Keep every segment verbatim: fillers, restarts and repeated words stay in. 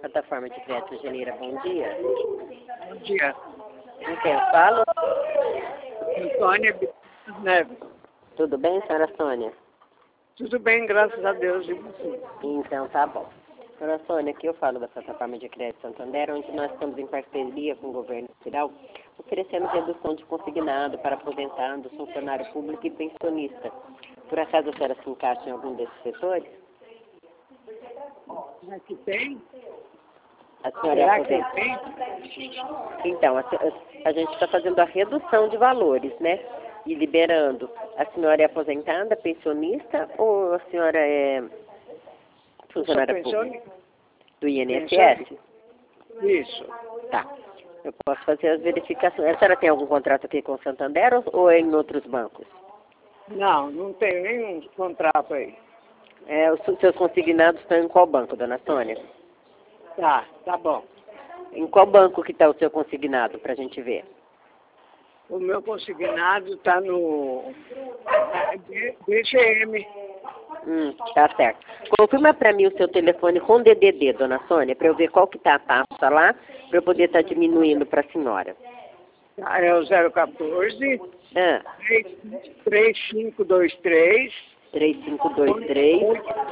plataforma de crédito Janeira, bom dia. Bom dia. Com quem eu falo? Antônia Neves. Tudo bem, senhora Sônia? Tudo bem, graças a Deus. E você? Então tá bom. Senhora Sônia, aqui eu falo da plataforma de crédito Santander, onde nós estamos em parceria com o governo federal, oferecendo redução de consignado para aposentado, funcionário público e pensionista. Por acaso a senhora se encaixa em algum desses setores? Será que tem? A senhora Será é que aposenta? tem? Então, a, a gente está fazendo a redução de valores, né? E liberando. A senhora é aposentada, pensionista ou a senhora é funcionária pública? Do I N S S? Isso. Tá. Eu posso fazer as verificações. A senhora tem algum contrato aqui com o Santander ou, ou é em outros bancos? Não, não tenho nenhum contrato aí. É, os seus consignados estão em qual banco, dona Sônia? Tá, tá bom. Em qual banco que está o seu consignado, para a gente ver? O meu consignado está no B G M. Hum, tá certo. Confirma para mim o seu telefone com D D D, dona Sônia, para eu ver qual que tá a taxa lá, para eu poder estar diminuindo para a senhora. Tá, é o zero um quatro Ah, três cinco dois três três cinco dois três.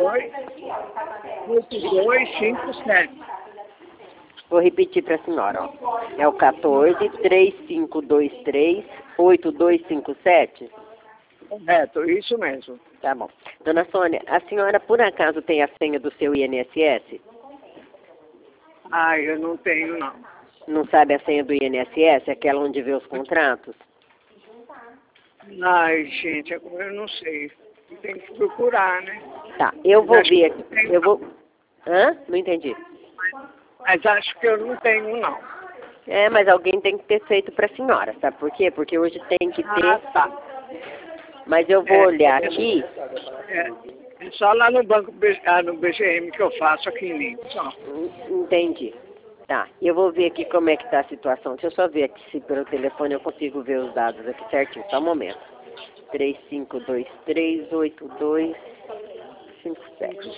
oito dois cinco sete. Vou repetir para a senhora, ó. É o quatorze, três cinco dois três, oito dois cinco sete? Correto, isso mesmo. Tá bom. Dona Sônia, a senhora por acaso tem a senha do seu I N S S? Ah, eu não tenho, não. Não sabe a senha do I N S S? Aquela onde vê os contratos? Ai, gente, agora eu não sei. Tem que procurar, né? Tá, eu vou Mas ver acho que aqui. não tenho, Eu vou... Hã? Não entendi. Mas acho que eu não tenho, não. É, mas alguém tem que ter feito para a senhora, sabe por quê? Porque hoje tem que ter... Ah, tá. Mas eu vou É, olhar é, aqui... É, é só lá no banco, B- ah, no B G M que eu faço aqui em Lins, só. Hum, Entendi. Tá, eu vou ver aqui como é que tá a situação. Deixa eu só ver aqui se pelo telefone eu consigo ver os dados aqui certinho. Só um momento. três cinco dois três, oito dois cinco sete.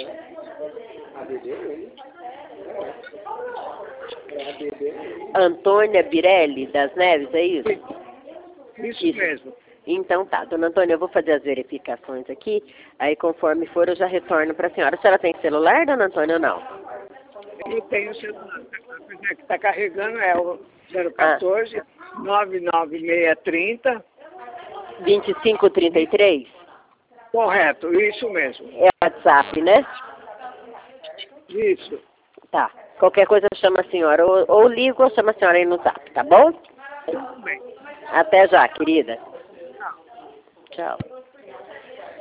Antônia Birelli das Neves, é isso? Isso, Isso. mesmo. Então tá, dona Antônia, eu vou fazer as verificações aqui, aí conforme for eu já retorno para a senhora. A senhora tem celular, dona Antônia, ou não? Eu tenho o celular. A que está carregando é o zero um quatro, nove nove seis três zero. vinte e cinco trinta e três? Correto, isso mesmo. É o WhatsApp, né? Isso. Tá. Qualquer coisa chama a senhora, ou, ou ligo ou chama a senhora aí no zap, tá bom? Tudo bem. Até já, querida. Tchau.